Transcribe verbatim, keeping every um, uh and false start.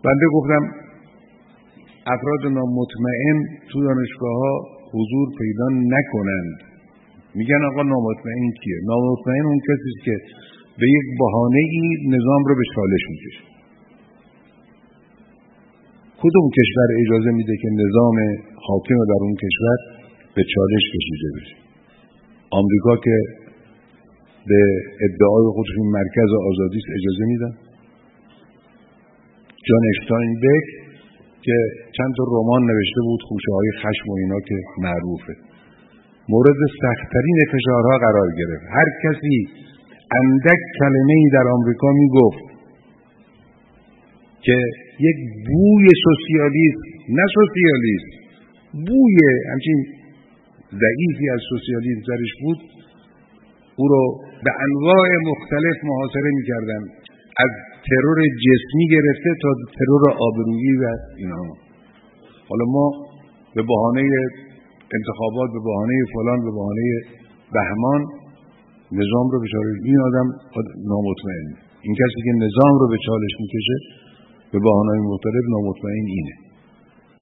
بنده گفتم افراد نامطمئن تو دانشگاه ها حضور پیدا نکنند. میگن آقا نامطمئن کیه؟ نامطمئن اون کسی است که به یک بهانه‌ای نظام رو به چالش میکشه. کدوم کشور اجازه میده که نظام حاکم در اون کشور به چالش کشیده بشه؟ آمریکا که به ادعای خودشون مرکز آزادی است اجازه میدن؟ جان اشتاینبک که چند تا رمان نوشته بود، خوشه های خشم و اینا که معروفه، مورد سخت‌ترین فشارها قرار گرفت. هر کسی اندک کلمه‌ای در آمریکا میگفت که یک بوی سوسیالیسم، نه سوسیالیسم، بوی همچین ضعیفی از سوسیالیسم درش بود، او رو به انواع مختلف محاصره می‌کردن، از ترور جسمی گرفته تا ترور آبرویی و اینا. حالا ما به بهانه انتخابات، به بهانه فلان، به بهانه بهمان نظام رو به چالش، این آدم نامطمئن. این کسی که نظام رو به چالش میکشه به بهانه‌های مختلف نامطمئن اینه.